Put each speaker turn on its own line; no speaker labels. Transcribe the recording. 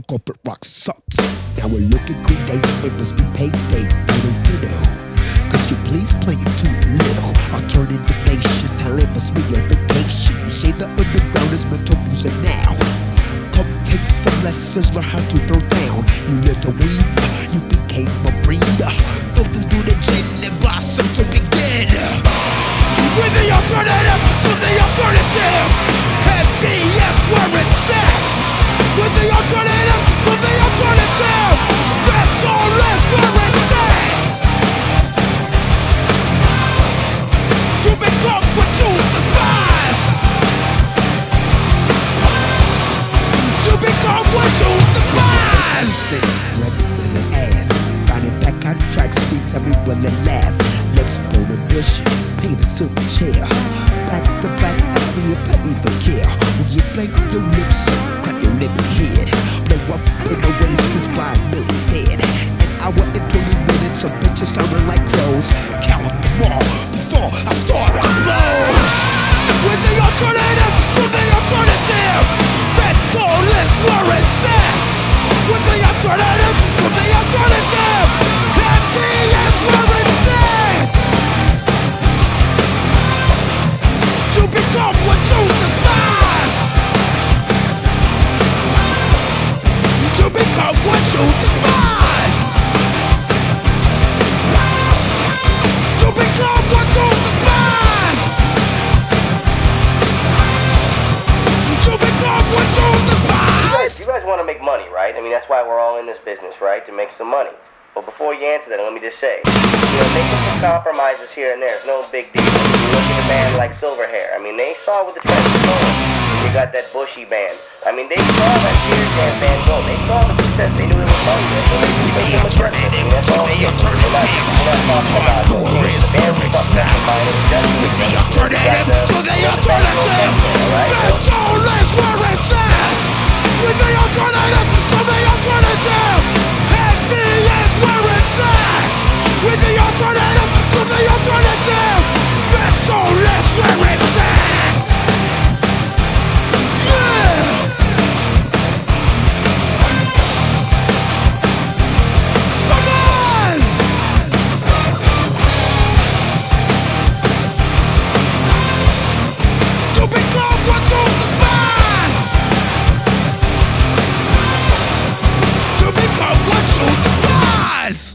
corporate rock sucks. Now we're looking creative, it must be payday. Ditto. Could you please play it too little? Alternative nation, talent must be your vacation. You say the underground is mental music now. Come take some lessons, learn how to throw down. You lived a weaver, you became a breeder. Filter through the gin and blossom to begin. With the alternative to the alternative, heavy yes where it's at. With the alternative to the alternative, metal is where it's at. You become what you despise. You become what you despise. Resin spilling ass, signing back contracts, beats every will it last. Let's go to bush, paint a silver chair. Back to back, ask me if I even care. When you blink your lips, crack your living head. Blow up in Oasis, 5 millions dead. An hour and 20 minutes of bitches sounding like crows. Count them all before I start to blow. With the alternative to the alternative, metal is where it's at. With the alternative to the alternative, heavy is where it's at. You become what you despise. You become what you despise. You become what you despise. You become what you despise.
You guys want to make money, right? I mean, that's why we're all in this business, right? To make some money. But before you answer that, let me just say, making some compromises here and there is no big deal. You look at a band like Silverhair. I mean, they saw what the trend was going. You got that Bushy band. I mean, they saw that Tears Jam band go. They saw the success. They knew it was money. So they made them adjustments. I mean, that's all it is. We're not talking about it. The band was fucking up in mind. It was definitely the alternative to the alternative.
Metal is where it's at. With the alternative to the alternative, heavy is where it's at. With the alternative to the